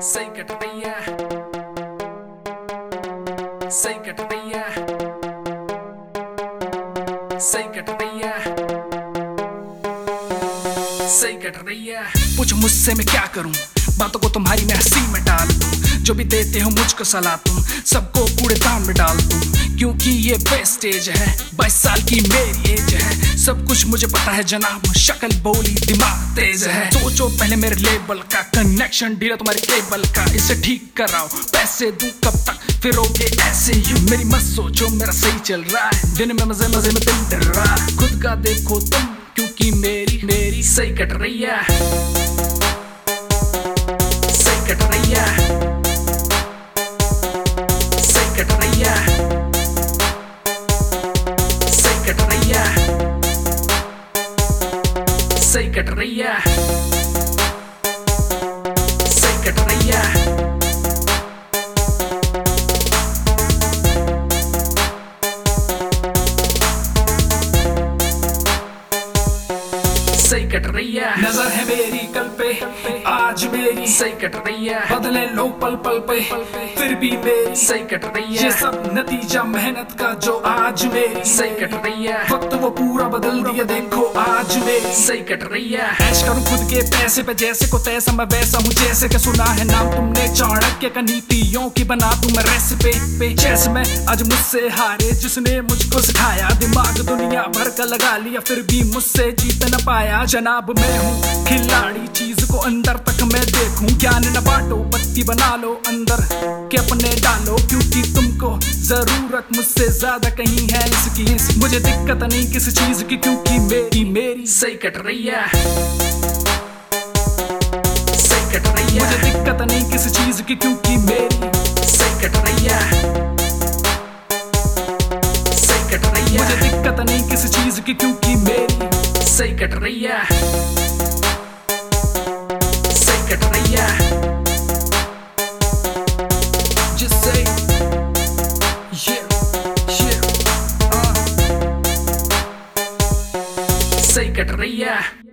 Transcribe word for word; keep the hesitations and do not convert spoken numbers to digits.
सही कट रही है, सही कट रही है, सही कट रही है, सही कट रही है। पूछ मुझसे मैं क्या करूं, बातों को तुम्हारी मैं हंसी में डाल दूं। जो भी देते हो मुझको सलाह तुम सबको कूड़ेदान में डाल दूं। क्योंकि ये वेस्टेज है, बाईस साल की मेरी एज है। सब कुछ मुझे पता है जनाब, शक्ल बोली दिमाग तेज है। सोचो पहले मेरे लेबल का, कनेक्शन डीला तुम्हारे केबल का। इसे ठीक कराओ, पैसे दूं कब तक फिरोगे ऐसे यूं। मेरी मत सोचो, मेरा सही चल रहा है, दिन में मजे मजे में दिन डर रहा है। खुद का देखो तुम, क्योंकि मेरी मेरी सही कट रही है, सही कट रही है, सही कट रही है, सही कट रही है, सही कट रही है, सही कट रही है। सही कट रही है, नजर है मेरी कल पे, आज मेरी सही कट रही है। बदले लो पल पल पे, फिर भी मेरी सही कट रही है। ये सब नतीजा मेहनत का जो आज मेरी सही कट रही है। वक्त वो पूरा बदल दिया देखो आज मेरी सही कट रही है। ऐश करूं खुद के पैसे पे, जैसे को तैसा मैं वैसा हूँ जैसे के सुना है नाम तुमने चाणक्य का। नीतियों की बना दूं मैं रेसिपी पे, चेस में आज मुझसे हारे जिसने मुझको सिखाया। दिमाग दुनिया भर का लगा लिया, फिर भी मुझसे जीत न पाया। जनाब मैं हूँ खिलाड़ी, चीज को अंदर तक मैं देखूं। ज्ञान न बांटो, बत्ती बना लो अंदर के अपने डालो। क्योंकि तुमको जरूरत मुझसे ज्यादा कहीं है इसकी। मुझे दिक्कत नहीं किसी चीज की, क्योंकि मेरी मेरी सही कट रही है, सही कट रही है। मुझे दिक्कत नहीं किसी चीज की, क्योंकि मेरी सही कट रही है, सही कट रही है। मुझे दिक्कत नहीं किसी चीज की, क्योंकि मेरी सही कट रही है, सही कट रही है। Just say yeah, yeah, uh. सही कट रही है।